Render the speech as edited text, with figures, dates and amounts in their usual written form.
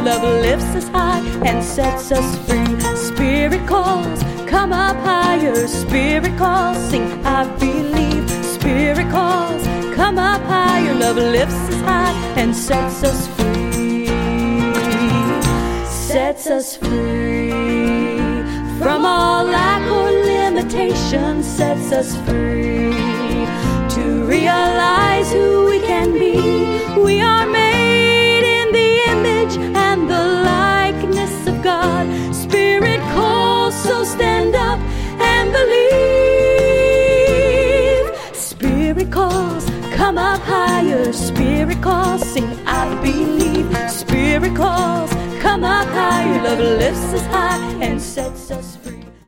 Love lifts us high and sets us free. Spirit calls, come up higher. Spirit calls, sing I believe. Spirit calls, come up higher. Love lifts us high and sets us free. Sets us free from all lack or limitation. Sets us free to realize who we can be. We are made in the image and the likeness of God. Spirit calls, so stand up and believe. Spirit calls, come up higher. Spirit calls, sing I believe. Spirit calls, come up higher. Love lifts us high and sets us free.